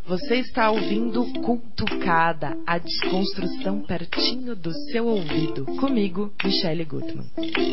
Você está ouvindo Cultucada, a desconstrução pertinho do seu ouvido. Comigo, Michele Gutmann.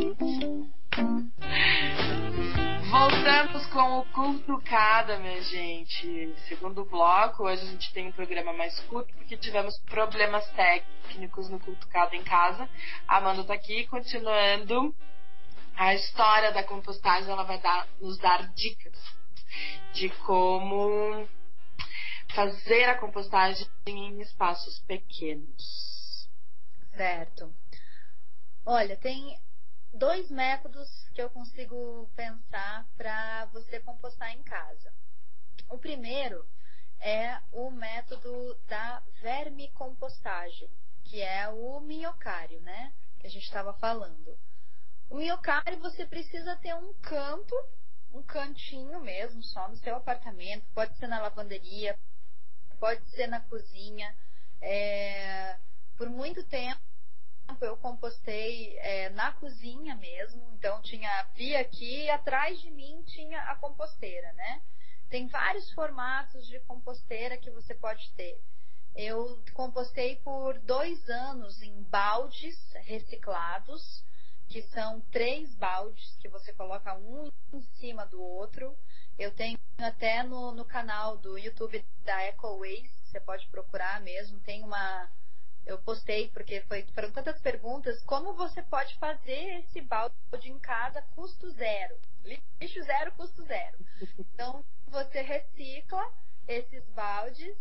Voltamos com o Cultucada, minha gente. Segundo bloco, hoje a gente tem um programa mais curto, porque tivemos problemas técnicos no Cultucada em casa. A Amanda tá aqui, continuando a história da compostagem. Ela vai nos dar dicas de como fazer a compostagem em espaços pequenos. Certo. Olha, tem 2 métodos que eu consigo pensar para você compostar em casa. O primeiro é o método da vermicompostagem, que é o minhocário, né? Que a gente estava falando. O minhocário, você precisa ter um canto, um cantinho mesmo, só no seu apartamento. Pode ser na lavanderia, pode ser na cozinha. Por muito tempo eu compostei na cozinha mesmo. Então tinha a pia aqui e atrás de mim tinha a composteira, né? Tem vários formatos de composteira que você pode ter. Eu compostei por 2 anos em baldes reciclados, que são 3 baldes que você coloca um em cima do outro. Eu tenho até no canal do YouTube da EcoWaste, você pode procurar mesmo. Eu postei porque foram tantas perguntas. Como você pode fazer esse balde em casa custo zero? Lixo zero, custo zero. Então, você recicla esses baldes.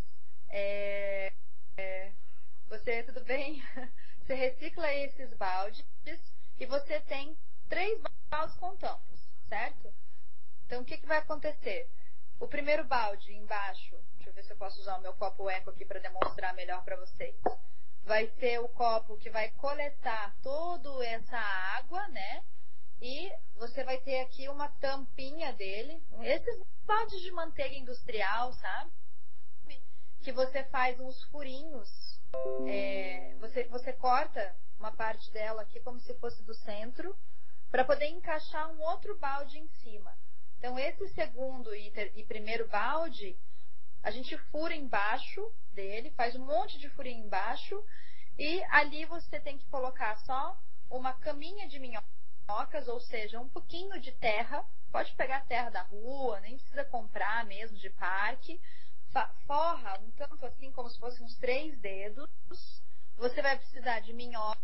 Tudo bem? Você recicla esses baldes e você tem 3 baldes com tampas, certo? Então, o que vai acontecer? O primeiro balde embaixo, deixa eu ver se eu posso usar o meu copo eco aqui para demonstrar melhor para vocês. Vai ser o copo que vai coletar toda essa água, né? E você vai ter aqui uma tampinha dele. Esses baldes de manteiga industrial, sabe? Que você faz uns furinhos. Você corta uma parte dela aqui como se fosse do centro, para poder encaixar um outro balde em cima. Então, esse segundo e primeiro balde, a gente fura embaixo dele, faz um monte de furinho embaixo, e ali você tem que colocar só uma caminha de minhocas, ou seja, um pouquinho de terra. Pode pegar terra da rua, nem precisa comprar mesmo de parque. Forra um tanto assim, como se fossem uns 3 dedos. Você vai precisar de minhocas.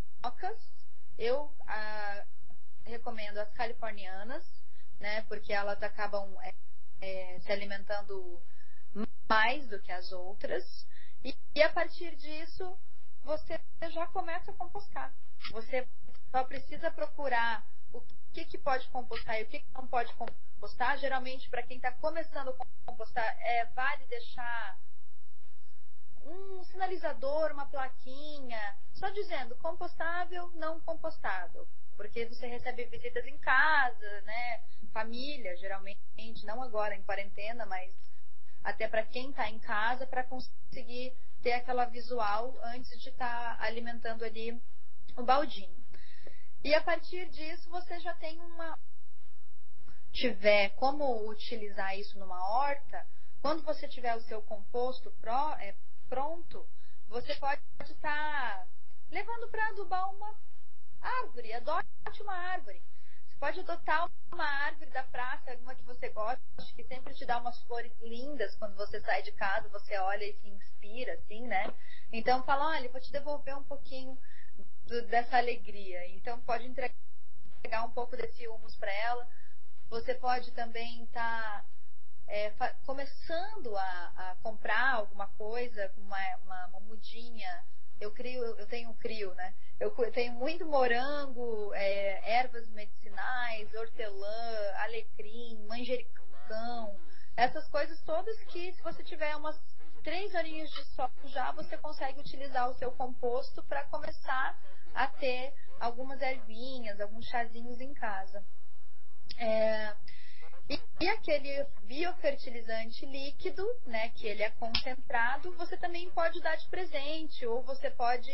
Eu recomendo as californianas, né? Porque elas acabam se alimentando mais do que as outras. E a partir disso, você já começa a compostar. Você só precisa procurar o que pode compostar e o que não pode compostar. Geralmente, para quem está começando a compostar, vale deixar um sinalizador, uma plaquinha, só dizendo compostável, não compostável. Porque você recebe visitas em casa, né? Família, geralmente, não agora em quarentena, mas até para quem está em casa, para conseguir ter aquela visual antes de estar alimentando ali o baldinho. E a partir disso, você já tem tiver como utilizar isso numa horta. Quando você tiver o seu composto pronto, você pode estar levando para adubar uma árvore. Adote uma árvore. Você pode adotar uma árvore da praça, alguma que você gosta, que sempre te dá umas flores lindas quando você sai de casa, você olha e se inspira, assim, né? Então, fala, olha, vou te devolver um pouquinho dessa alegria. Então, pode entregar um pouco desse humus para ela. Você pode também estar começando a comprar alguma coisa, uma mudinha. Eu tenho crio, né? Eu tenho muito morango, ervas medicinais, hortelã, alecrim, manjericão. Essas coisas todas que, se você tiver umas 3 horinhas de sol, já você consegue utilizar o seu composto para começar a ter algumas ervinhas, alguns chazinhos em casa. E aquele biofertilizante líquido, né, que ele é concentrado, você também pode dar de presente, ou você pode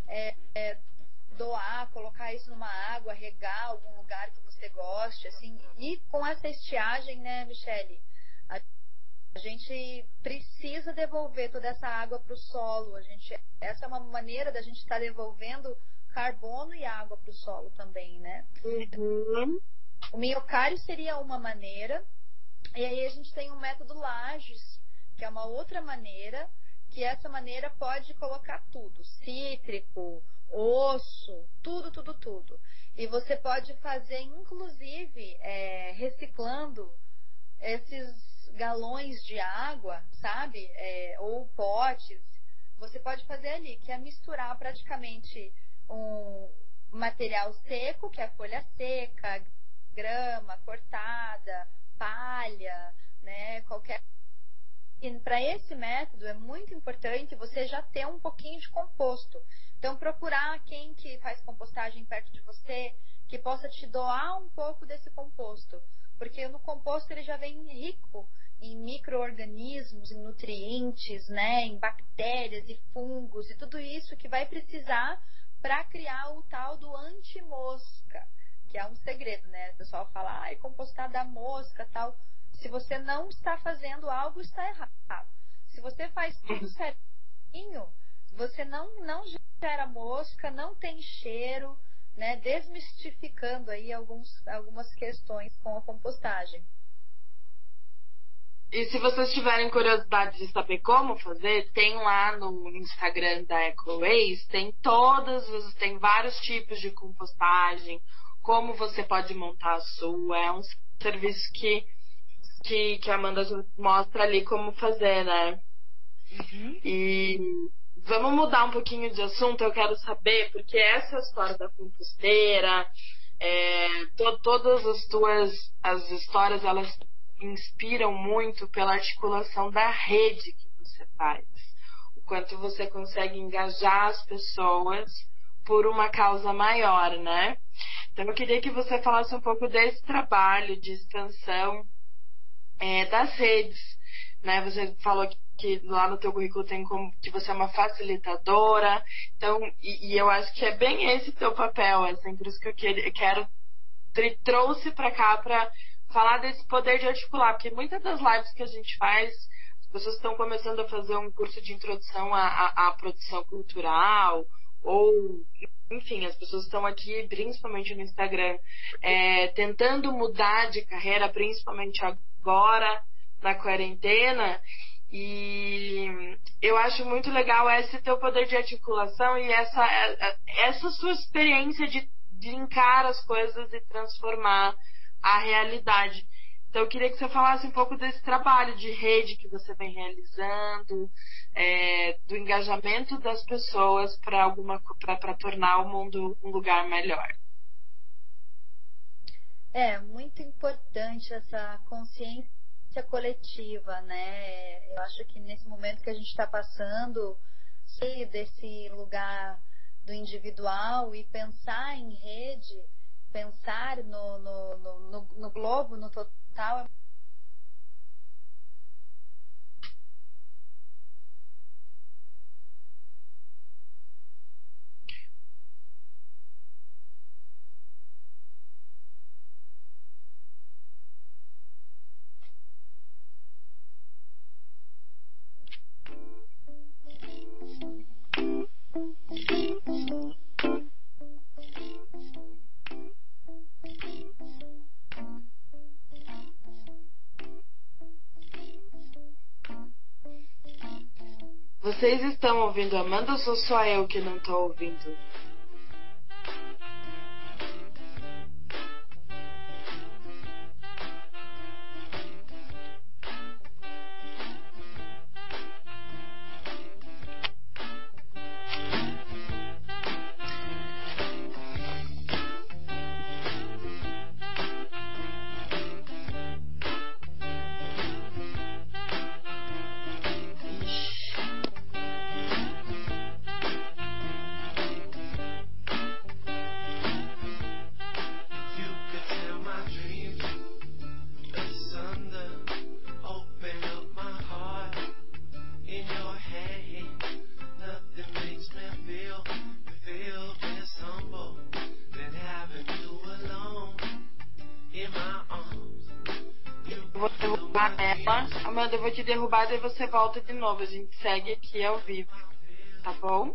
doar, colocar isso numa água, regar algum lugar que você goste, assim. E com essa estiagem, né, Michele, a A gente precisa devolver toda essa água para o solo. Essa é uma maneira da gente estar devolvendo carbono e água para o solo também, né? Uhum. O minhocário seria uma maneira, e aí a gente tem o método Lages, que é uma outra maneira, que essa maneira pode colocar tudo, cítrico, osso, tudo. E você pode fazer, inclusive, reciclando esses galões de água, sabe? Ou potes. Você pode fazer ali, que é misturar praticamente um material seco, que é a folha seca, grama cortada, palha, né? E para esse método é muito importante você já ter um pouquinho de composto. Então, procurar quem que faz compostagem perto de você, que possa te doar um pouco desse composto. Porque no composto ele já vem rico em micro-organismos, em nutrientes, né, em bactérias e fungos e tudo isso que vai precisar para criar o tal do anti-mosca, que é um segredo, né? O pessoal fala, compostar da mosca, tal. Se você não está fazendo algo, está errado. Se você faz tudo certinho, você não gera mosca, não tem cheiro, né? Desmistificando aí algumas questões com a compostagem. E se vocês tiverem curiosidade de saber como fazer, tem lá no Instagram da EcoWays, tem vários tipos de compostagem, como você pode montar a sua. É um serviço que a Amanda mostra ali como fazer, né? Uhum. E vamos mudar um pouquinho de assunto, eu quero saber, porque essa história da composteira, todas as histórias, elas inspiram muito pela articulação da rede que você faz. O quanto você consegue engajar as pessoas por uma causa maior, né? Então eu queria que você falasse um pouco desse trabalho de expansão das redes, né? Você falou que lá no teu currículo tem como que você é uma facilitadora, então, e eu acho que é bem esse teu papel, assim, por isso que eu trouxe para cá para falar desse poder de articular, porque muitas das lives que a gente faz, as pessoas estão começando a fazer um curso de introdução à produção cultural, ou enfim, as pessoas estão aqui, principalmente no Instagram, tentando mudar de carreira, principalmente agora, na quarentena, e eu acho muito legal esse teu poder de articulação e essa sua experiência de linkar as coisas e transformar a realidade. Então eu queria que você falasse um pouco desse trabalho de rede que você vem realizando, do engajamento das pessoas para tornar o mundo um lugar melhor. É muito importante essa consciência coletiva, né? Eu acho que nesse momento que a gente está passando, sair desse lugar do individual e pensar em rede, pensar no globo, no total. Vocês estão ouvindo a Amanda ou sou só eu que não estou ouvindo? vou derrubar ela. Amanda, eu vou te derrubar e você volta de novo. A gente segue aqui ao vivo. Tá bom?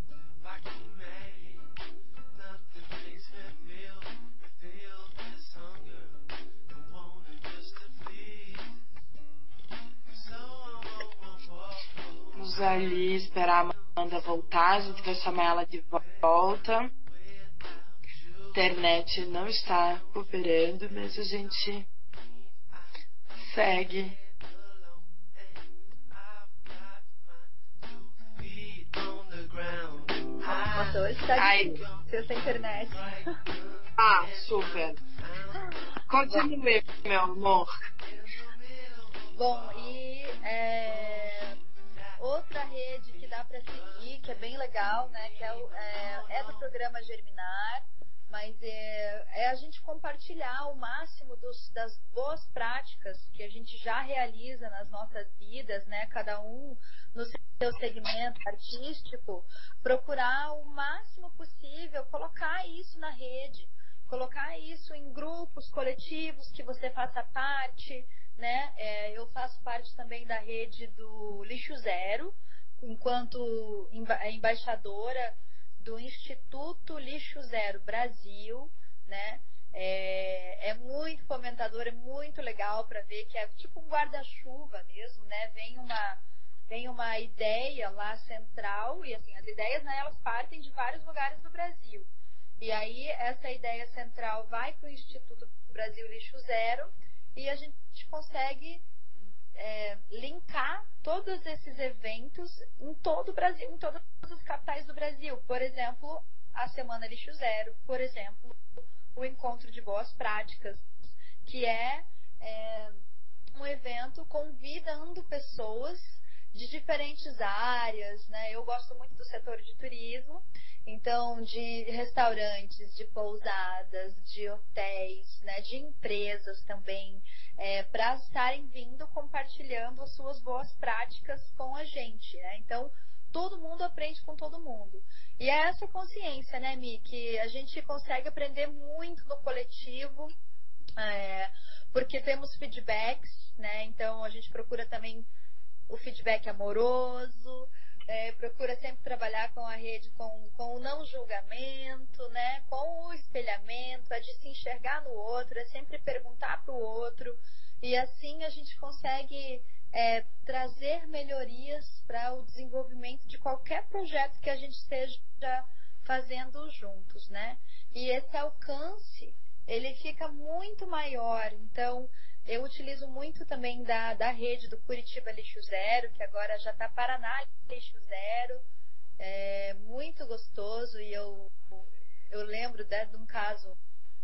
Vamos ali esperar a Amanda voltar. A gente vai chamar ela de volta. A internet não está cooperando, mas a gente segue. Nossa, hoje tá difícil essa internet. Ah, super. Continue, meu amor. Bom, e outra rede que dá para seguir, que é bem legal, né? Que é do programa Germinar, mas é a gente compartilhar o máximo das boas práticas que a gente já realiza nas nossas vidas, né? Cada um no seu segmento artístico, procurar o máximo possível, colocar isso na rede, colocar isso em grupos coletivos que você faça parte, né? Eu faço parte também da rede do Lixo Zero, enquanto embaixadora do Instituto Lixo Zero Brasil, né? É muito fomentador, é muito legal para ver que é tipo um guarda-chuva mesmo, né? Vem uma ideia lá central, e assim, as ideias, né, elas partem de vários lugares do Brasil. E aí essa ideia central vai para o Instituto Brasil Lixo Zero e a gente consegue linkar todos esses eventos em todo o Brasil, em todas as capitais do Brasil. Por exemplo, a Semana Lixo Zero, por exemplo, o Encontro de Boas Práticas, que é um evento convidando pessoas de diferentes áreas, né? Eu gosto muito do setor de turismo, então de restaurantes, de pousadas, de hotéis, né? De empresas também, para estarem vindo compartilhando as suas boas práticas com a gente, né? Então todo mundo aprende com todo mundo. E é essa consciência, né, Mi, que a gente consegue aprender muito no coletivo, porque temos feedbacks, né? Então a gente procura também o feedback amoroso, procura sempre trabalhar com a rede com o não julgamento, né? Com o espelhamento, de se enxergar no outro, sempre perguntar para o outro, e assim a gente consegue trazer melhorias para o desenvolvimento de qualquer projeto que a gente esteja fazendo juntos, né? E esse alcance, ele fica muito maior. Então eu utilizo muito também da rede do Curitiba Lixo Zero, que agora já está Paraná Lixo Zero. É muito gostoso. E eu lembro de um caso,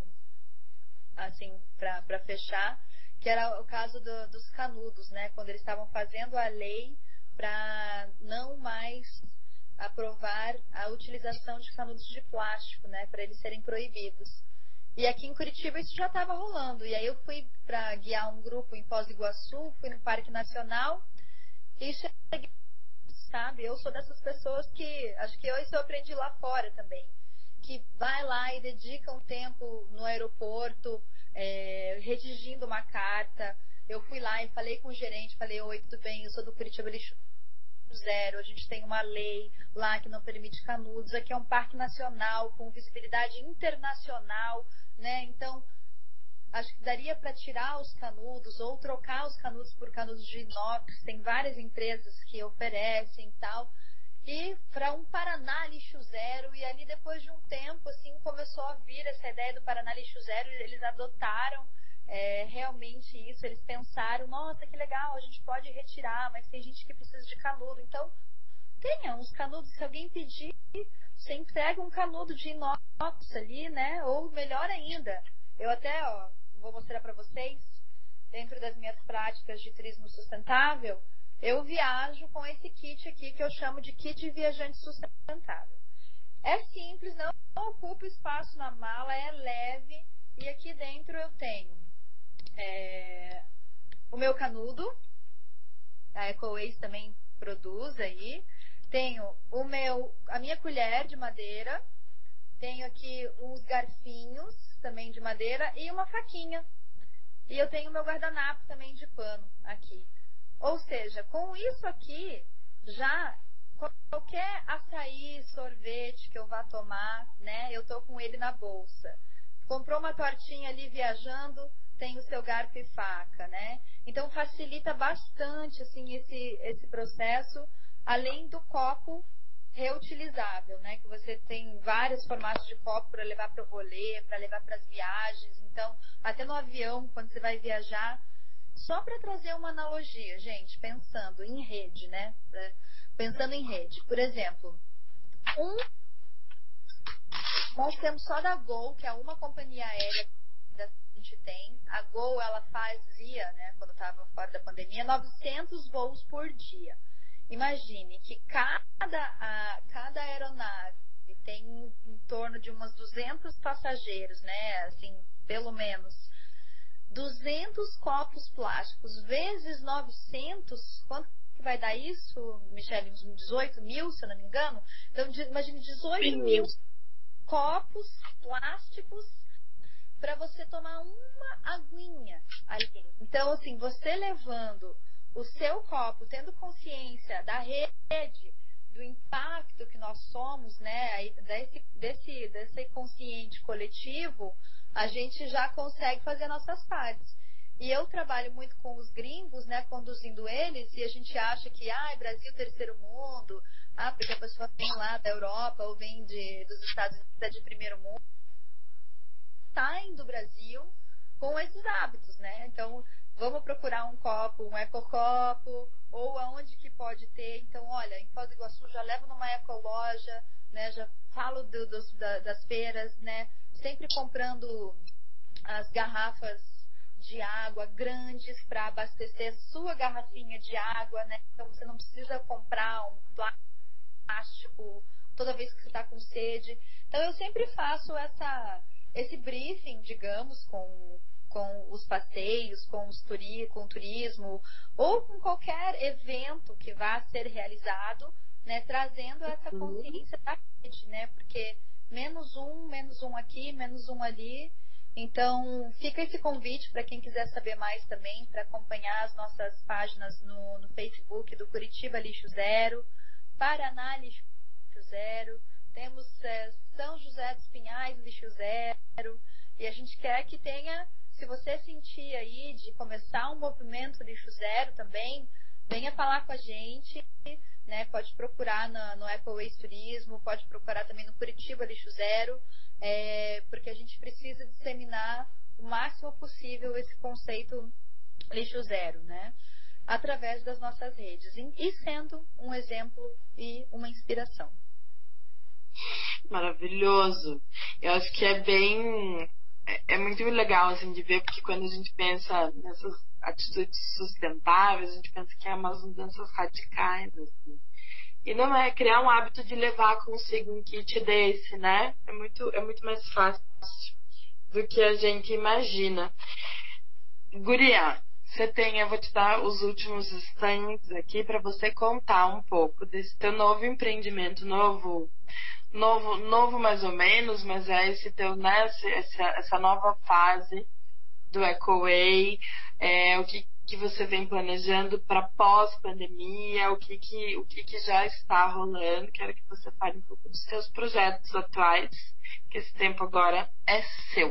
assim, para fechar, que era o caso dos canudos, né? Quando eles estavam fazendo a lei para não mais aprovar a utilização de canudos de plástico, né? Para eles serem proibidos. E aqui em Curitiba isso já estava rolando. E aí eu fui para guiar um grupo em Foz do Iguaçu, fui no Parque Nacional e cheguei, sabe? Eu sou dessas pessoas que, acho que isso eu aprendi lá fora também, que vai lá e dedica um tempo no aeroporto, redigindo uma carta. Eu fui lá e falei com o gerente, falei: oi, tudo bem, eu sou do Curitiba Lixo Zero, a gente tem uma lei lá que não permite canudos, aqui é um parque nacional com visibilidade internacional, né? Então acho que daria para tirar os canudos ou trocar os canudos por canudos de inox. Tem várias empresas que oferecem e tal, e para um Paraná Lixo Zero. E ali depois de um tempo assim começou a vir essa ideia do Paraná Lixo Zero, e eles adotaram realmente isso. Eles pensaram: nossa, que legal, a gente pode retirar, mas tem gente que precisa de canudo, então tenha uns canudos. Se alguém pedir, você entrega um canudo de inox ali, né? Ou melhor ainda, eu até vou mostrar para vocês, dentro das minhas práticas de turismo sustentável, eu viajo com esse kit aqui, que eu chamo de kit viajante sustentável. É simples, não ocupa espaço na mala, é leve, e aqui dentro eu tenho o meu canudo, a EcoWays também produz aí, tenho a minha colher de madeira, tenho aqui uns garfinhos também de madeira e uma faquinha. E eu tenho meu guardanapo também de pano aqui. Ou seja, com isso aqui, já qualquer açaí, sorvete que eu vá tomar, né? Eu tô com ele na bolsa. Comprou uma tortinha ali viajando, tem o seu garfo e faca, né? Então facilita bastante assim esse processo, além do copo reutilizável, né? Que você tem vários formatos de copo para levar para o rolê, para levar para as viagens. Então, até no avião, quando você vai viajar, só para trazer uma analogia, gente, pensando em rede, né? Pensando em rede, por exemplo, nós temos só da Gol, que é uma companhia aérea que a gente tem. A Gol, ela fazia, né, quando estava fora da pandemia, 900 voos por dia. Imagine que cada aeronave tem em torno de umas 200 passageiros, né? Assim, pelo menos 200 copos plásticos vezes 900, quanto que vai dar isso, Michele? Uns 18 mil, se eu não me engano. Então, imagine 18 mil copos plásticos para você tomar uma aguinha ali. Então, assim, você levando o seu copo, tendo consciência da rede, do impacto que nós somos, né, desse consciente coletivo, a gente já consegue fazer nossas partes. E eu trabalho muito com os gringos, né, conduzindo eles, e a gente acha que, Brasil, terceiro mundo, porque a pessoa vem lá da Europa ou vem dos Estados Unidos, de primeiro mundo, saem do Brasil com esses hábitos, né? Então, vamos procurar um copo, um ecocopo, ou aonde que pode ter. Então, olha, em Foz do Iguaçu já levo numa ecoloja, né? Já falo das feiras, né? Sempre comprando as garrafas de água grandes para abastecer sua garrafinha de água, né? Então, você não precisa comprar um plástico toda vez que você está com sede. Então, eu sempre faço esse briefing, digamos, com os passeios, com o turismo, ou com qualquer evento que vá ser realizado, né, trazendo essa consciência da rede, né, porque menos um aqui, menos um ali. Então, fica esse convite para quem quiser saber mais também, para acompanhar as nossas páginas no Facebook do Curitiba Lixo Zero, Paraná Lixo Zero, temos São José dos Pinhais Lixo Zero, e a gente quer que tenha, se você sentir aí de começar um movimento Lixo Zero também, venha falar com a gente, né? Pode procurar no EcoWaste Turismo, pode procurar também no Curitiba Lixo Zero, porque a gente precisa disseminar o máximo possível esse conceito Lixo Zero, né? Através das nossas redes, e sendo um exemplo e uma inspiração. Maravilhoso. Eu acho que é muito legal assim de ver, porque quando a gente pensa nessas atitudes sustentáveis, a gente pensa que é umas mudanças radicais, assim. E não é criar um hábito de levar consigo um kit desse, né? É muito mais fácil do que a gente imagina. Guria, eu vou te dar os últimos instantes aqui para você contar um pouco desse teu novo empreendimento, novo mais ou menos, mas é esse teu, né, essa nova fase do EcoWay, o que você vem planejando para pós-pandemia, o que já está rolando. Quero que você fale um pouco dos seus projetos atuais, que esse tempo agora é seu.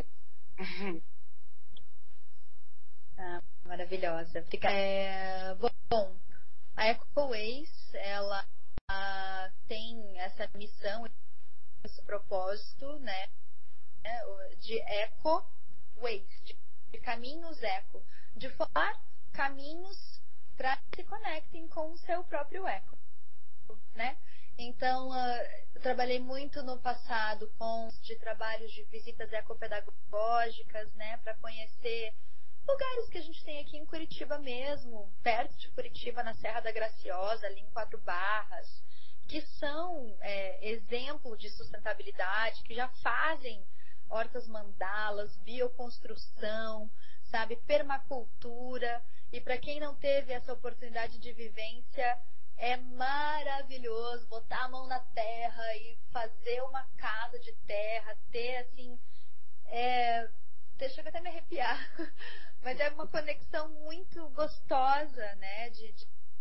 Maravilhosa. Bom, a EcoWays, ela tem essa missão, esse propósito, né, de eco waste, de caminhos eco, de formar caminhos para que se conectem com o seu próprio eco, né? Então, eu trabalhei muito no passado de trabalhos de visitas ecopedagógicas, né, para conhecer lugares que a gente tem aqui em Curitiba mesmo, perto de Curitiba, na Serra da Graciosa, ali em Quatro Barras, que são exemplo de sustentabilidade, que já fazem hortas mandalas, bioconstrução, sabe, permacultura. E para quem não teve essa oportunidade de vivência, é maravilhoso botar a mão na terra e fazer uma casa de terra, ter assim, chega até a me arrepiar, Mas é uma conexão muito gostosa, né? De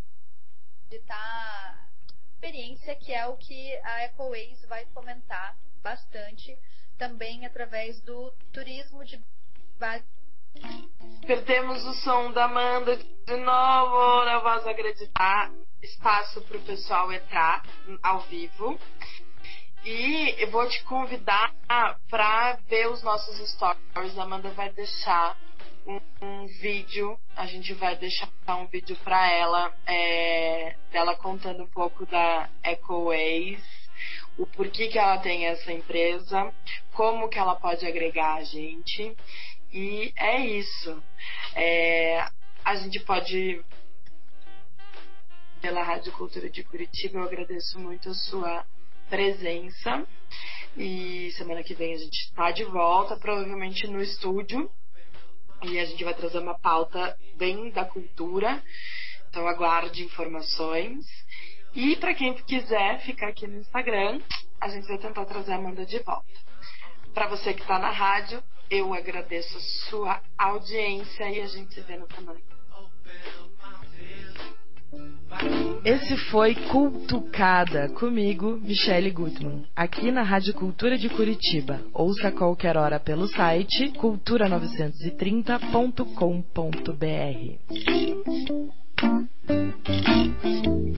estar experiência, que é o que a EcoWays vai fomentar bastante também através do turismo de base. Perdemos o som da Amanda de novo, não posso acreditar. Espaço para o pessoal entrar ao vivo. E eu vou te convidar para ver os nossos stories. A Amanda vai deixar um vídeo, a gente vai deixar um vídeo para ela, dela contando um pouco da EcoWays, o porquê que ela tem essa empresa, como que ela pode agregar a gente. E é isso. A gente pode, pela Rádio Cultura de Curitiba, eu agradeço muito a sua presença. E semana que vem a gente está de volta, provavelmente no estúdio. E a gente vai trazer uma pauta bem da cultura. Então aguarde informações. E para quem quiser ficar aqui no Instagram, a gente vai tentar trazer a Amanda de volta. Para você que está na rádio, eu agradeço a sua audiência e a gente se vê no canal. Esse foi Cultucada, comigo, Michele Gutmann, aqui na Rádio Cultura de Curitiba. Ouça a qualquer hora pelo site cultura930.com.br.